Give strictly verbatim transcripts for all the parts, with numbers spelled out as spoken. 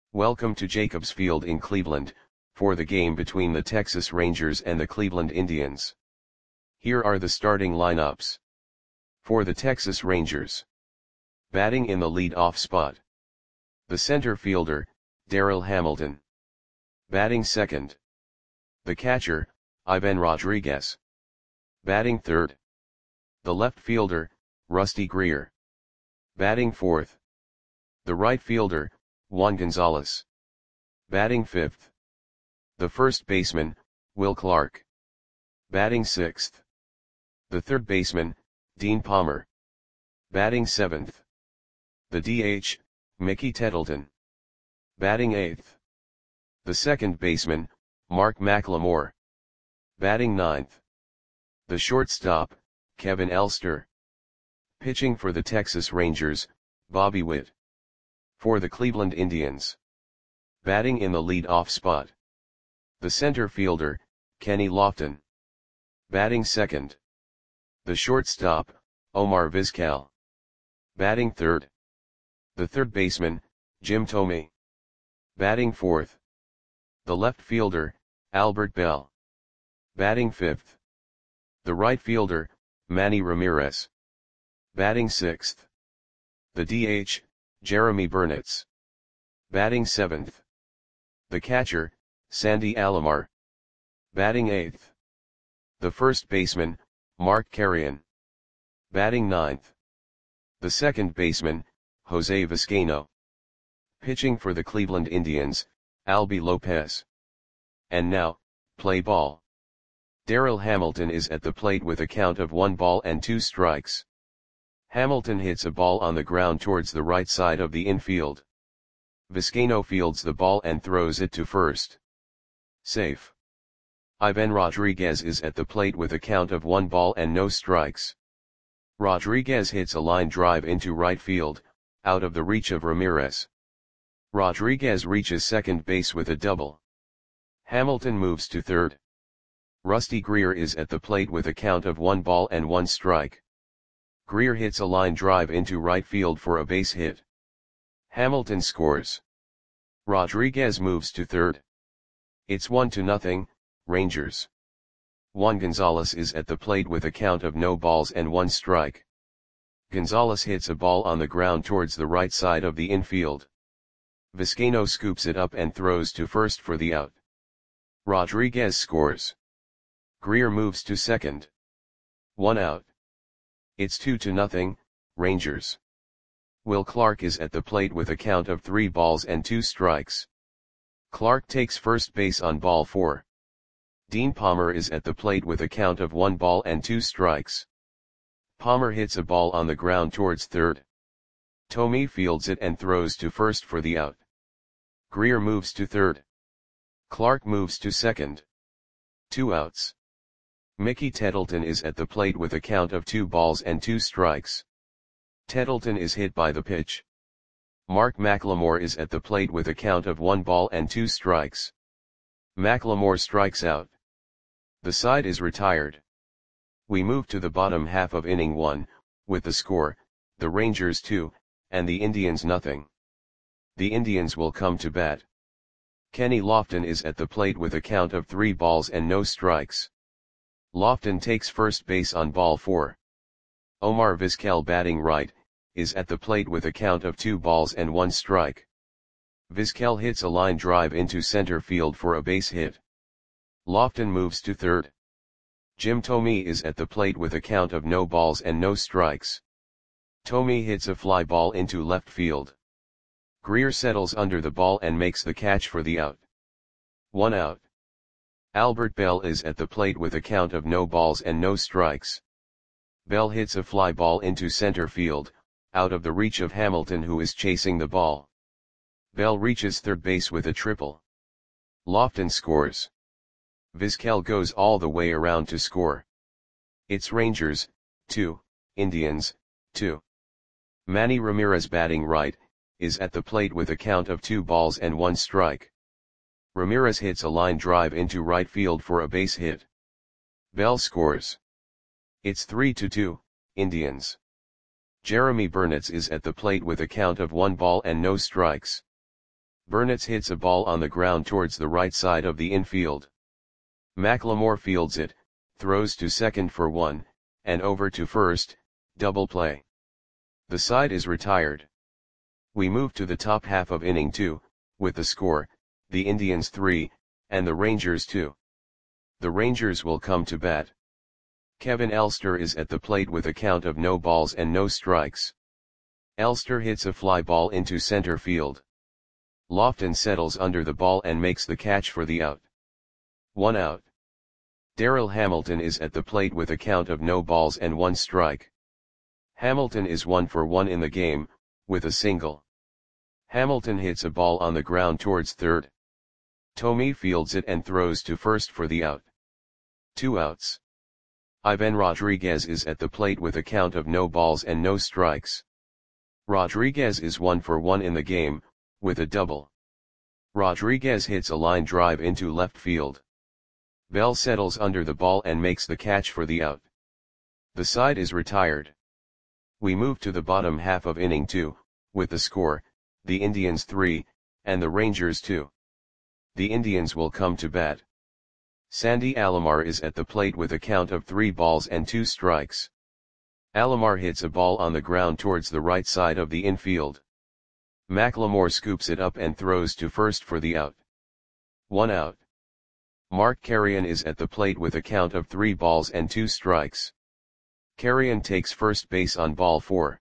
Welcome to Jacobs Field in Cleveland, for the game between the Texas Rangers and the Cleveland Indians. Here are the starting lineups. For the Texas Rangers. Batting in the lead-off spot. The center fielder, Darryl Hamilton. Batting second. The catcher, Ivan Rodriguez. Batting third. The left fielder, Rusty Greer. Batting fourth. The right fielder, Juan Gonzalez. Batting fifth. The first baseman, Will Clark. Batting sixth. The third baseman, Dean Palmer. Batting seventh. The D H, Mickey Tettleton. Batting eighth. The second baseman, Mark McLemore. Batting ninth. The shortstop, Kevin Elster. Pitching for the Texas Rangers, Bobby Witt. For the Cleveland Indians. Batting in the lead-off spot. The center fielder, Kenny Lofton. Batting second. The shortstop, Omar Vizquel. Batting third. The third baseman, Jim Thome. Batting fourth. The left fielder, Albert Belle. Batting fifth. The right fielder, Manny Ramirez. Batting sixth. The D H, Jeremy Burnitz. Batting seventh. The catcher, Sandy Alomar. Batting eighth. The first baseman, Mark Carrion. Batting ninth. The second baseman, Jose Vizcaino. Pitching for the Cleveland Indians, Albie Lopez. And now, play ball. Darryl Hamilton is at the plate with a count of one ball and two strikes. Hamilton hits a ball on the ground towards the right side of the infield. Vizcaino fields the ball and throws it to first. Safe. Ivan Rodriguez is at the plate with a count of one ball and no strikes. Rodriguez hits a line drive into right field, out of the reach of Ramirez. Rodriguez reaches second base with a double. Hamilton moves to third. Rusty Greer is at the plate with a count of one ball and one strike. Greer hits a line drive into right field for a base hit. Hamilton scores. Rodriguez moves to third. It's one to nothing, Rangers. Juan Gonzalez is at the plate with a count of no balls and one strike. Gonzalez hits a ball on the ground towards the right side of the infield. Vizcaino scoops it up and throws to first for the out. Rodriguez scores. Greer moves to second. One out. It's two to nothing, Rangers. Will Clark is at the plate with a count of three balls and two strikes. Clark takes first base on ball four. Dean Palmer is at the plate with a count of one ball and two strikes. Palmer hits a ball on the ground towards third. Thome fields it and throws to first for the out. Greer moves to third. Clark moves to second. Two outs. Mickey Tettleton is at the plate with a count of two balls and two strikes. Tettleton is hit by the pitch. Mark McLemore is at the plate with a count of one ball and two strikes. McLemore strikes out. The side is retired. We move to the bottom half of inning one, with the score, the Rangers two, and the Indians nothing. The Indians will come to bat. Kenny Lofton is at the plate with a count of three balls and no strikes. Lofton takes first base on ball four. Omar Vizquel, batting right, is at the plate with a count of two balls and one strike. Vizquel hits a line drive into center field for a base hit. Lofton moves to third. Jim Thome is at the plate with a count of no balls and no strikes. Thome hits a fly ball into left field. Greer settles under the ball and makes the catch for the out. One out. Albert Belle is at the plate with a count of no balls and no strikes. Belle hits a fly ball into center field, out of the reach of Hamilton, who is chasing the ball. Belle reaches third base with a triple. Lofton scores. Vizquel goes all the way around to score. It's Rangers, two, Indians, two. Manny Ramirez, batting right, is at the plate with a count of two balls and one strike. Ramirez hits a line drive into right field for a base hit. Belle scores. It's three to two, Indians. Jeremy Burnitz is at the plate with a count of one ball and no strikes. Burnitz hits a ball on the ground towards the right side of the infield. McLemore fields it, throws to second for one, and over to first, double play. The side is retired. We move to the top half of inning two, with the score, the Indians three, and the Rangers two. The Rangers will come to bat. Kevin Elster is at the plate with a count of no balls and no strikes. Elster hits a fly ball into center field. Lofton settles under the ball and makes the catch for the out. One out. Darryl Hamilton is at the plate with a count of no balls and one strike. Hamilton is one for one in the game, with a single. Hamilton hits a ball on the ground towards third. Thome fields it and throws to first for the out. Two outs. Ivan Rodriguez is at the plate with a count of no balls and no strikes. Rodriguez is one for one in the game, with a double. Rodriguez hits a line drive into left field. Bell settles under the ball and makes the catch for the out. The side is retired. We move to the bottom half of inning two, with the score, the Indians three, and the Rangers two. The Indians will come to bat. Sandy Alomar is at the plate with a count of three balls and two strikes. Alomar hits a ball on the ground towards the right side of the infield. McLemore scoops it up and throws to first for the out. One out. Mark Carrion is at the plate with a count of three balls and two strikes. Carrion takes first base on ball four.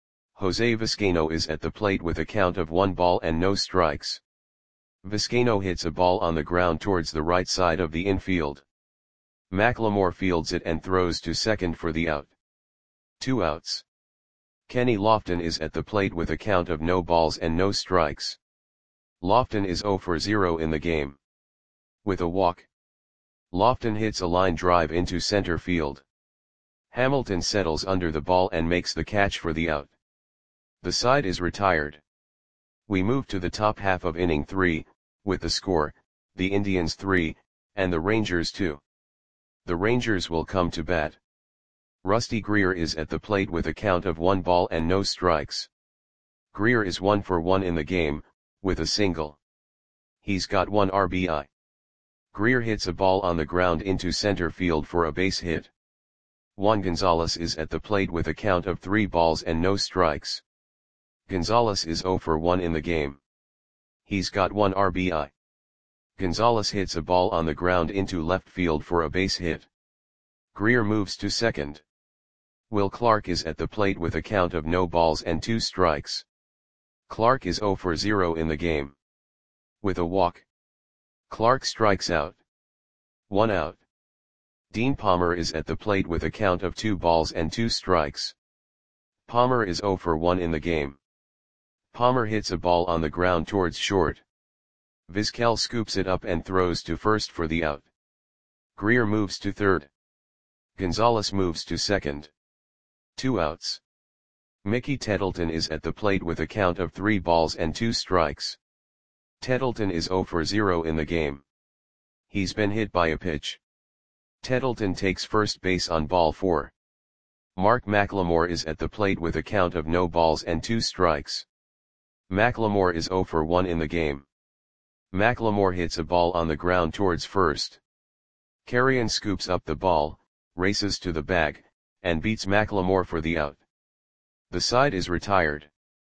Jose Vizcaino is at the plate with a count of one ball and no strikes. Vizcaino hits a ball on the ground towards the right side of the infield. McLemore fields it and throws to second for the out. Two outs. Kenny Lofton is at the plate with a count of no balls and no strikes. Lofton is zero for zero in the game. With a walk. Lofton hits a line drive into center field. Hamilton settles under the ball and makes the catch for the out. The side is retired. We move to the top half of inning three, with the score, the Indians three, and the Rangers two. The Rangers will come to bat. Rusty Greer is at the plate with a count of one ball and no strikes. Greer is one for one in the game, with a single. He's got one R B I. Greer hits a ball on the ground into center field for a base hit. Juan Gonzalez is at the plate with a count of three balls and no strikes. Gonzalez is zero for one in the game. He's got one R B I. Gonzalez hits a ball on the ground into left field for a base hit. Greer moves to second. Will Clark is at the plate with a count of no balls and two strikes. Clark is zero for zero in the game. With a walk. Clark strikes out. One out. Dean Palmer is at the plate with a count of two balls and two strikes. Palmer is zero for one in the game. Palmer hits a ball on the ground towards short. Vizquel scoops it up and throws to first for the out. Greer moves to third. Gonzalez moves to second. Two outs. Mickey Tettleton is at the plate with a count of three balls and two strikes. Tettleton is zero for zero in the game. He's been hit by a pitch. Tettleton takes first base on ball four. Mark McLemore is at the plate with a count of no balls and two strikes. McLemore is zero for one in the game. McLemore hits a ball on the ground towards first. Carrion scoops up the ball, races to the bag, and beats McLemore for the out. The side is retired.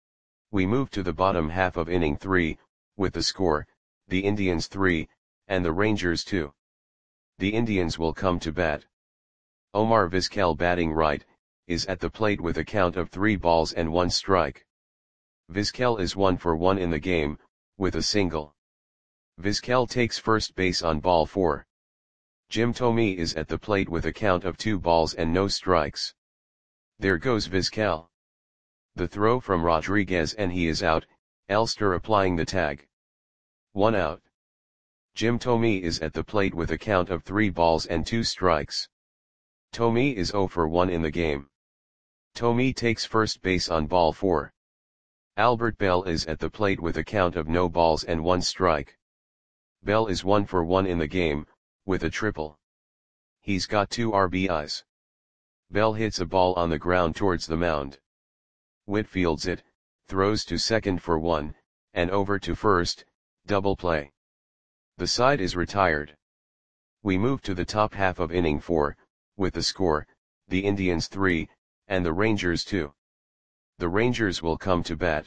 We move to the bottom half of inning three, with the score, the Indians three, and the Rangers two. The Indians will come to bat. Omar Vizquel, batting right, is at the plate with a count of three balls and one strike. Vizquel is one for one in the game, with a single. Vizquel takes first base on ball four. Jim Thome is at the plate with a count of two balls and no strikes. There goes Vizquel. The throw from Rodriguez and he is out, Elster applying the tag. One out. Jim Thome is at the plate with a count of three balls and two strikes. Thome is zero for one in the game. Thome takes first base on ball four. Albert Bell is at the plate with a count of no balls and one strike. Bell is one for one in the game, with a triple. He's got two R B Is. Bell hits a ball on the ground towards the mound. Whitfields it, throws to second for one, and over to first, double play. The side is retired. We move to the top half of inning four, with the score, the Indians three, and the Rangers two. The Rangers will come to bat.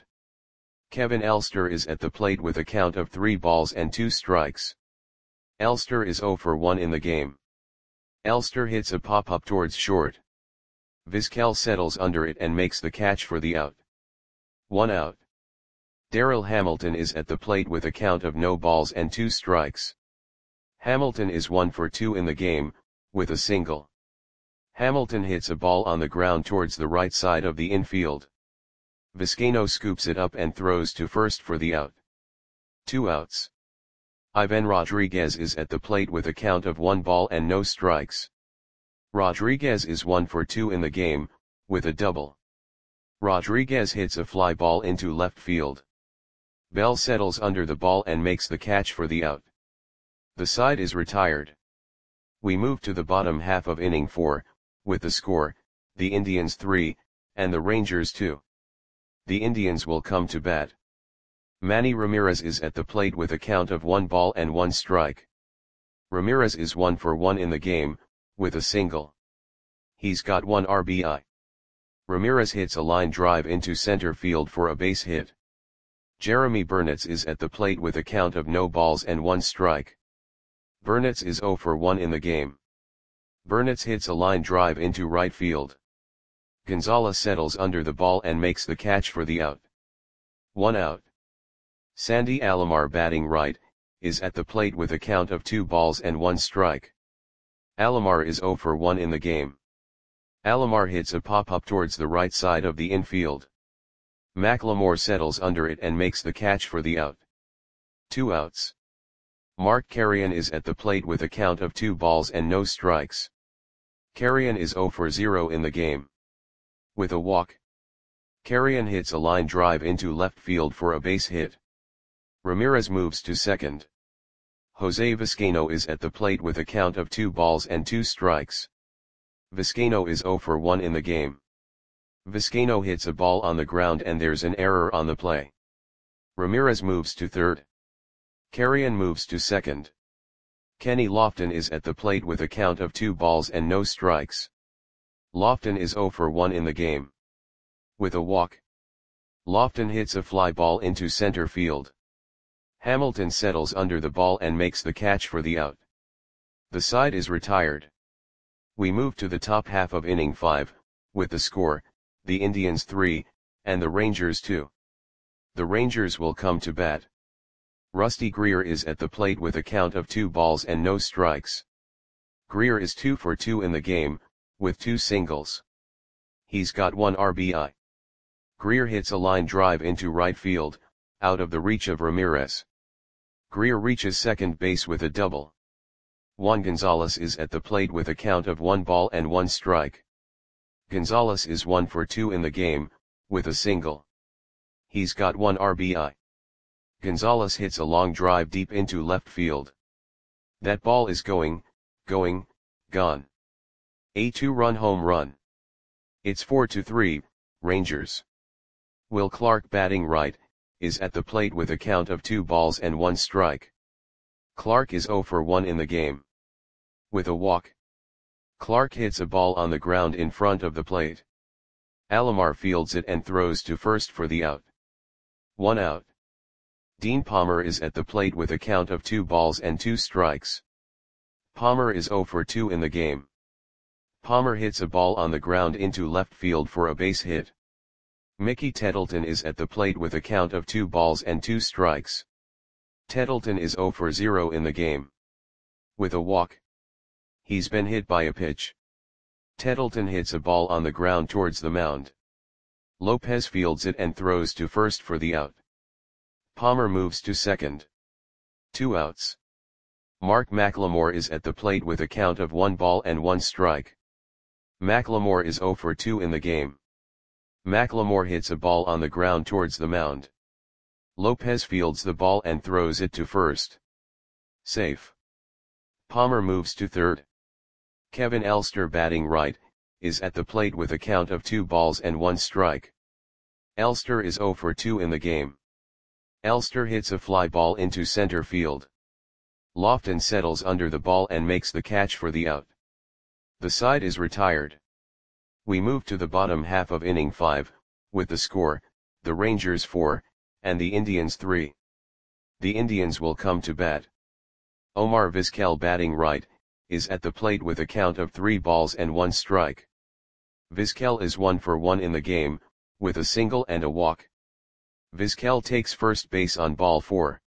Kevin Elster is at the plate with a count of three balls and two strikes. Elster is zero for one in the game. Elster hits a pop-up towards short. Vizquel settles under it and makes the catch for the out. One out. Darryl Hamilton is at the plate with a count of no balls and two strikes. Hamilton is one for two in the game, with a single. Hamilton hits a ball on the ground towards the right side of the infield. Vizcaino scoops it up and throws to first for the out. Two outs. Ivan Rodriguez is at the plate with a count of one ball and no strikes. Rodriguez is one for two in the game, with a double. Rodriguez hits a fly ball into left field. Bell settles under the ball and makes the catch for the out. The side is retired. We move to the bottom half of inning four, with the score, the Indians three, and the Rangers two. The Indians will come to bat. Manny Ramirez is at the plate with a count of one ball and one strike. Ramirez is one for one in the game, with a single. He's got one R B I. Ramirez hits a line drive into center field for a base hit. Jeremy Burnitz is at the plate with a count of no balls and one strike. Burnitz is zero for one in the game. Burnitz hits a line drive into right field. Gonzalez settles under the ball and makes the catch for the out. One out. Sandy Alomar, batting right, is at the plate with a count of two balls and one strike. Alomar is zero for one in the game. Alomar hits a pop-up towards the right side of the infield. McLemore settles under it and makes the catch for the out. Two outs. Mark Carrion is at the plate with a count of two balls and no strikes. Carrion is zero for zero in the game. With a walk. Carrion hits a line drive into left field for a base hit. Ramirez moves to second. Jose Vizcaino is at the plate with a count of two balls and two strikes. Vizcaino is zero for one in the game. Vizcaino hits a ball on the ground and there's an error on the play. Ramirez moves to third. Carrion moves to second. Kenny Lofton is at the plate with a count of two balls and no strikes. Lofton is zero for one in the game. With a walk. Lofton hits a fly ball into center field. Hamilton settles under the ball and makes the catch for the out. The side is retired. We move to the top half of inning five, with the score, the Indians three, and the Rangers two. The Rangers will come to bat. Rusty Greer is at the plate with a count of two balls and no strikes. Greer is two for two in the game, with two singles. He's got one R B I. Greer hits a line drive into right field, out of the reach of Ramirez. Greer reaches second base with a double. Juan Gonzalez is at the plate with a count of one ball and one strike. Gonzalez is one for two in the game, with a single. He's got one R B I. Gonzalez hits a long drive deep into left field. That ball is going, going, gone. A two-run home run. It's four to three, Rangers. Will Clark, batting right, is at the plate with a count of two balls and one strike. Clark is zero for one in the game. With a walk. Clark hits a ball on the ground in front of the plate. Alomar fields it and throws to first for the out. One out. Dean Palmer is at the plate with a count of two balls and two strikes. Palmer is zero for two in the game. Palmer hits a ball on the ground into left field for a base hit. Mickey Tettleton is at the plate with a count of two balls and two strikes. Tettleton is zero for zero in the game. With a walk. He's been hit by a pitch. Tettleton hits a ball on the ground towards the mound. Lopez fields it and throws to first for the out. Palmer moves to second. Two outs. Mark McLemore is at the plate with a count of one ball and one strike. McLemore is zero for two in the game. McLemore hits a ball on the ground towards the mound. Lopez fields the ball and throws it to first. Safe. Palmer moves to third. Kevin Elster, batting right, is at the plate with a count of two balls and one strike. Elster is zero for two in the game. Elster hits a fly ball into center field. Lofton settles under the ball and makes the catch for the out. The side is retired. We move to the bottom half of inning five, with the score, the Rangers four, and the Indians three. The Indians will come to bat. Omar Vizquel, batting right, is at the plate with a count of three balls and one strike. Vizquel is one for one in the game, with a single and a walk. Vizquel takes first base on ball four.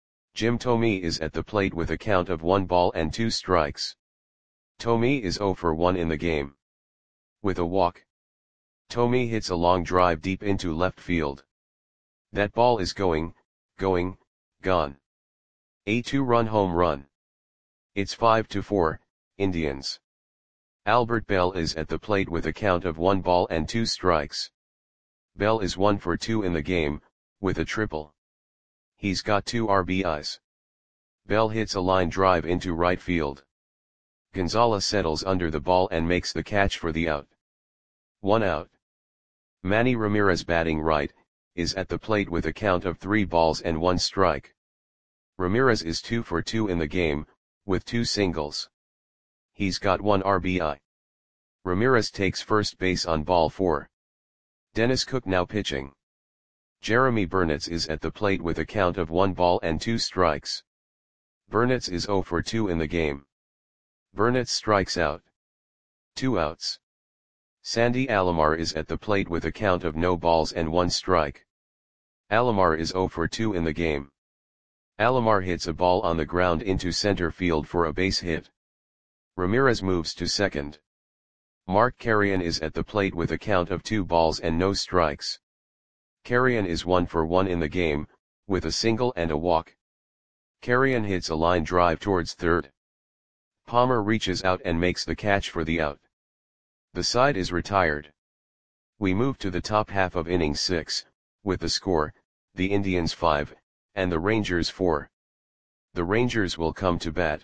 Jim Thome is at the plate with a count of one ball and two strikes. Thome is zero for one in the game. With a walk, Thome hits a long drive deep into left field. That ball is going, going, gone. A two-run home run. It's five to four, Indians. Albert Bell is at the plate with a count of one ball and two strikes. Bell is one for two in the game, with a triple. He's got two R B Is. Bell hits a line drive into right field. Gonzalez settles under the ball and makes the catch for the out. One out. Manny Ramirez, batting right, is at the plate with a count of three balls and one strike. Ramirez is two for two in the game, with two singles. He's got one R B I. Ramirez takes first base on ball four. Dennis Cook now pitching. Jeremy Burnitz is at the plate with a count of one ball and two strikes. Burnitz is zero for two in the game. Burnitz strikes out. Two outs. Sandy Alomar is at the plate with a count of no balls and one strike. Alomar is zero for two in the game. Alomar hits a ball on the ground into center field for a base hit. Ramirez moves to second. Mark Carrion is at the plate with a count of two balls and no strikes. Carrion is one for one in the game, with a single and a walk. Carrion hits a line drive towards third. Palmer reaches out and makes the catch for the out. The side is retired. We move to the top half of inning six, with the score, the Indians five, and the Rangers four. The Rangers will come to bat.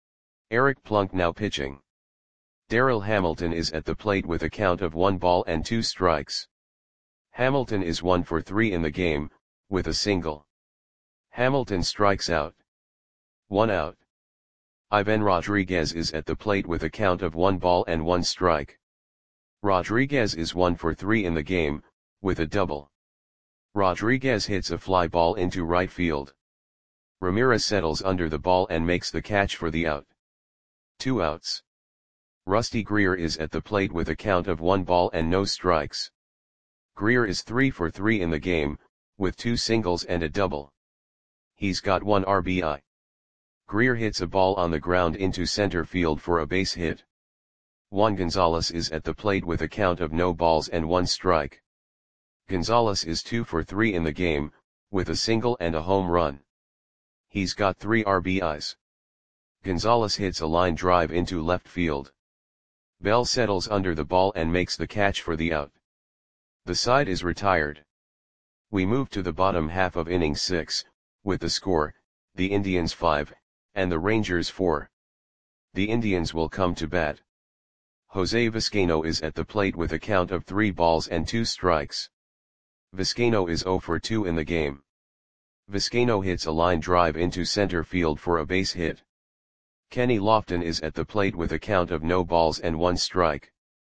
Eric Plunk now pitching. Darryl Hamilton is at the plate with a count of one ball and two strikes. Hamilton is one for three in the game, with a single. Hamilton strikes out. One out. Ivan Rodriguez is at the plate with a count of one ball and one strike. Rodriguez is one for three in the game, with a double. Rodriguez hits a fly ball into right field. Ramirez settles under the ball and makes the catch for the out. Two outs. Rusty Greer is at the plate with a count of one ball and no strikes. Greer is three for three in the game, with two singles and a double. He's got one R B I. Greer hits a ball on the ground into center field for a base hit. Juan Gonzalez is at the plate with a count of no balls and one strike. Gonzalez is two for three in the game, with a single and a home run. He's got three R B Is. Gonzalez hits a line drive into left field. Bell settles under the ball and makes the catch for the out. The side is retired. We move to the bottom half of inning six, with the score, the Indians five, and the Rangers four. The Indians will come to bat. Jose Vizcaino is at the plate with a count of three balls and two strikes. Vizcaino is zero for two in the game. Vizcaino hits a line drive into center field for a base hit. Kenny Lofton is at the plate with a count of no balls and one strike.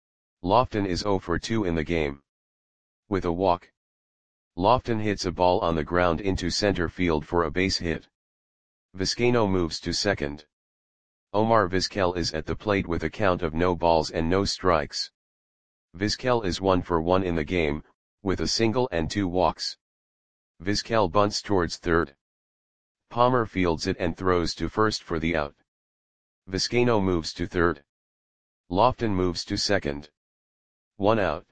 Lofton is zero for two in the game. With a walk, Lofton hits a ball on the ground into center field for a base hit. Vizcaino moves to second. Omar Vizquel is at the plate with a count of no balls and no strikes. Vizquel is one for one in the game, with a single and two walks. Vizquel bunts towards third. Palmer fields it and throws to first for the out. Vizcaino moves to third. Lofton moves to second. One out.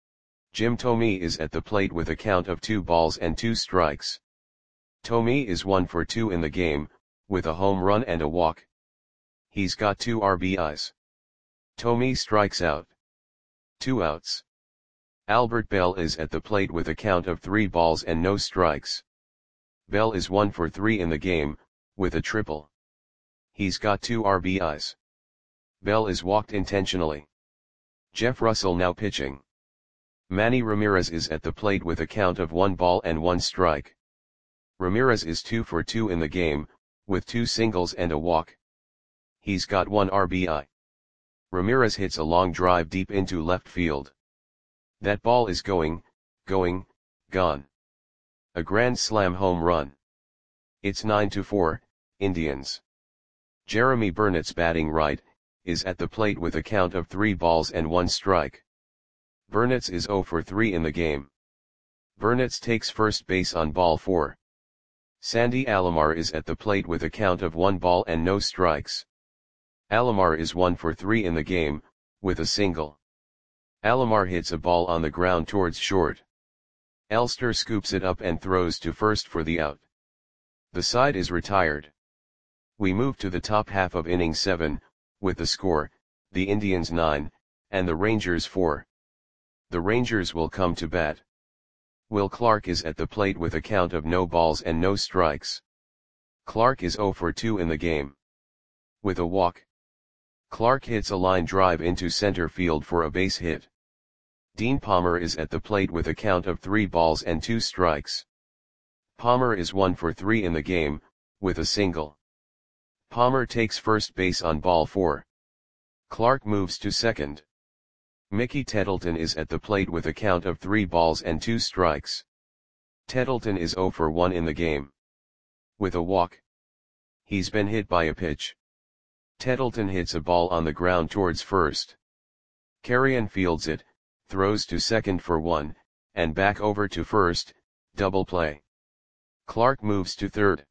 Jim Thome is at the plate with a count of two balls and two strikes. Thome is one for two in the game, with a home run and a walk. He's got two R B Is. Thome strikes out. Two outs. Albert Bell is at the plate with a count of three balls and no strikes. Bell is one for three in the game, with a triple. He's got two R B Is. Bell is walked intentionally. Jeff Russell now pitching. Manny Ramirez is at the plate with a count of one ball and one strike. Ramirez is two for two in the game, with two singles and a walk. He's got one R B I. Ramirez hits a long drive deep into left field. That ball is going, going, gone. A grand slam home run. It's nine to four, Indians. Jeremy Burnett's batting right, is at the plate with a count of three balls and one strike. Burnett's is zero for three in the game. Burnett's takes first base on ball four. Sandy Alomar is at the plate with a count of one ball and no strikes. Alomar is one for three in the game, with a single. Alomar hits a ball on the ground towards short. Elster scoops it up and throws to first for the out. The side is retired. We move to the top half of inning seven, with the score, the Indians nine, and the Rangers four. The Rangers will come to bat. Will Clark is at the plate with a count of no balls and no strikes. Clark is zero for two in the game. With a walk. Clark hits a line drive into center field for a base hit. Dean Palmer is at the plate with a count of three balls and two strikes. Palmer is one for three in the game, with a single. Palmer takes first base on ball four. Clark moves to second. Mickey Tettleton is at the plate with a count of three balls and two strikes. Tettleton is zero for one in the game. With a walk. He's been hit by a pitch. Tettleton hits a ball on the ground towards first. Carrion fields it, throws to second for one, and back over to first, double play. Clark moves to third.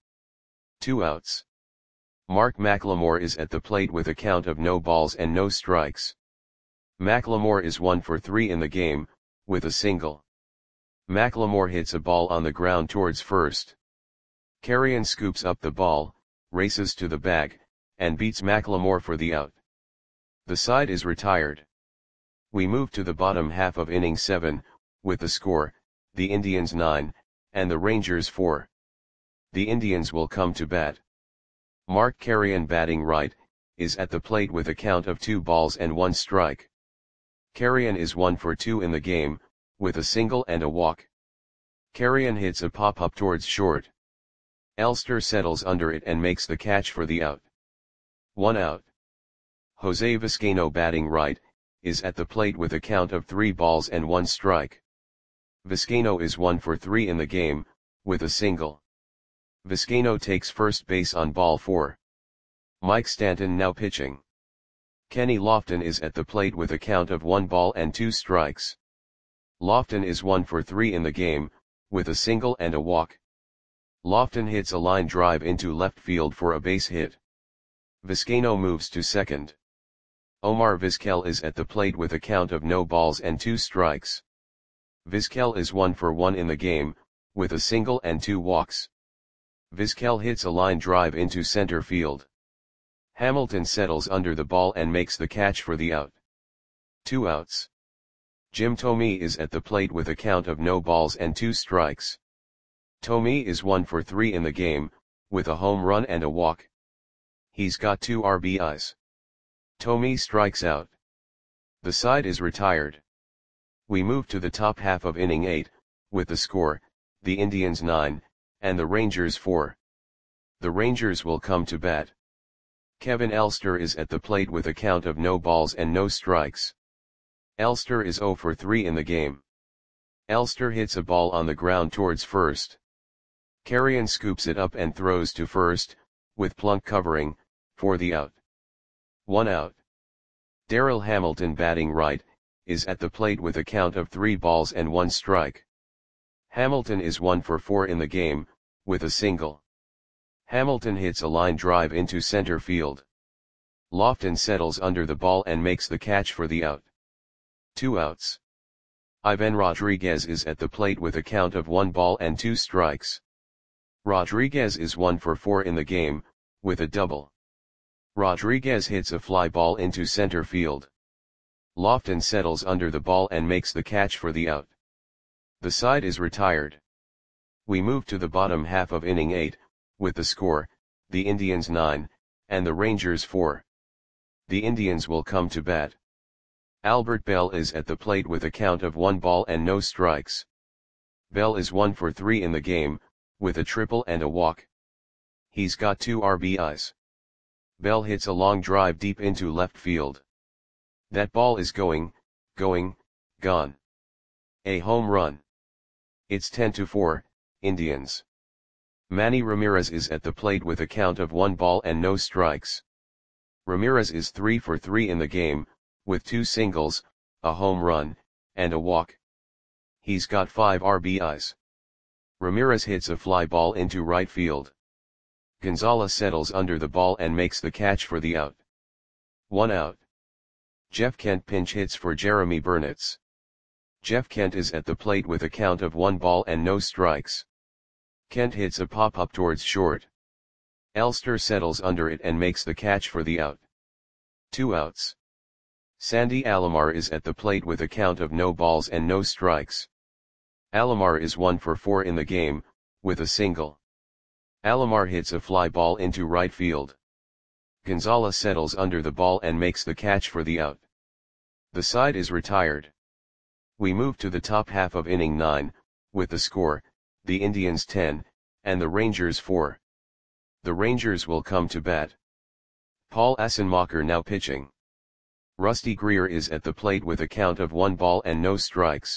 Two outs. Mark McLemore is at the plate with a count of no balls and no strikes. McLemore is one for three in the game, with a single. McLemore hits a ball on the ground towards first. Carrion scoops up the ball, races to the bag, and beats McLemore for the out. The side is retired. We move to the bottom half of inning seven, with the score, the Indians nine, and the Rangers four. The Indians will come to bat. Mark Carrion batting right, is at the plate with a count of two balls and one strike. Carrion is one for two in the game, with a single and a walk. Carrion hits a pop-up towards short. Elster settles under it and makes the catch for the out. One out. Jose Vizcaino batting right, is at the plate with a count of three balls and one strike. Vizcaino is one for three in the game, with a single. Vizcaino takes first base on ball four. Mike Stanton now pitching. Kenny Lofton is at the plate with a count of one ball and two strikes. Lofton is one for three in the game, with a single and a walk. Lofton hits a line drive into left field for a base hit. Vizcaino moves to second. Omar Vizquel is at the plate with a count of no balls and two strikes. Vizquel is one for one in the game, with a single and two walks. Vizquel hits a line drive into center field. Hamilton settles under the ball and makes the catch for the out. Two outs. Jim Thome is at the plate with a count of no balls and two strikes. Thome is one for three in the game, with a home run and a walk. He's got two R B Is. Thome strikes out. The side is retired. We move to the top half of inning eight, with the score, the Indians nine, and the Rangers four. The Rangers will come to bat. Kevin Elster is at the plate with a count of no balls and no strikes. Elster is zero for three in the game. Elster hits a ball on the ground towards first. Carrion scoops it up and throws to first, with Plunk covering, for the out. One out. Darrell Hamilton batting right, is at the plate with a count of three balls and one strike. Hamilton is one for four in the game, with a single. Hamilton hits a line drive into center field. Lofton settles under the ball and makes the catch for the out. Two outs. Ivan Rodriguez is at the plate with a count of one ball and two strikes. Rodriguez is one for four in the game, with a double. Rodriguez hits a fly ball into center field. Lofton settles under the ball and makes the catch for the out. The side is retired. We move to the bottom half of inning eight, with the score, the Indians nine, and the Rangers four. The Indians will come to bat. Albert Bell is at the plate with a count of one ball and no strikes. Bell is one for three in the game, with a triple and a walk. He's got two R B Is. Bell hits a long drive deep into left field. That ball is going, going, gone. A home run. It's ten to four, Indians. Manny Ramirez is at the plate with a count of one ball and no strikes. Ramirez is three for three in the game, with two singles, a home run, and a walk. He's got five R B Is. Ramirez hits a fly ball into right field. Gonzalez settles under the ball and makes the catch for the out. One out. Jeff Kent pinch hits for Jeremy Burnitz. Jeff Kent is at the plate with a count of one ball and no strikes. Kent hits a pop-up towards short. Elster settles under it and makes the catch for the out. Two outs. Sandy Alomar is at the plate with a count of no balls and no strikes. Alomar is one for four in the game, with a single. Alomar hits a fly ball into right field. Gonzalez settles under the ball and makes the catch for the out. The side is retired. We move to the top half of inning nine, with the score, the Indians ten, and the Rangers four. The Rangers will come to bat. Paul Assenmacher now pitching. Rusty Greer is at the plate with a count of one ball and no strikes.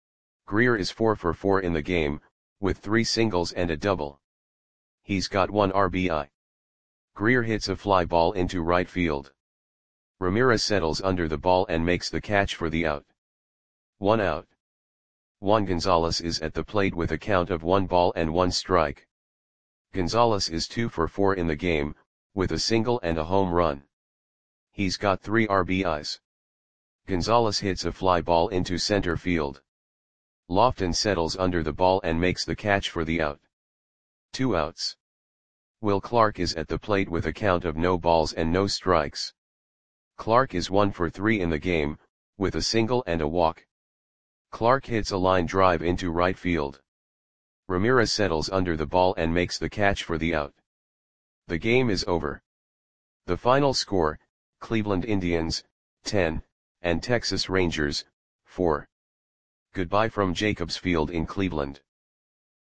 Greer is four for four in the game, with three singles and a double. He's got one R B I. Greer hits a fly ball into right field. Ramirez settles under the ball and makes the catch for the out. One out. Juan Gonzalez is at the plate with a count of one ball and one strike. Gonzalez is two for four in the game, with a single and a home run. He's got three R B Is. Gonzalez hits a fly ball into center field. Lofton settles under the ball and makes the catch for the out. Two outs. Will Clark is at the plate with a count of no balls and no strikes. Clark is one for three in the game, with a single and a walk. Clark hits a line drive into right field. Ramirez settles under the ball and makes the catch for the out. The game is over. The final score, Cleveland Indians, ten, and Texas Rangers, four. Goodbye from Jacobs Field in Cleveland.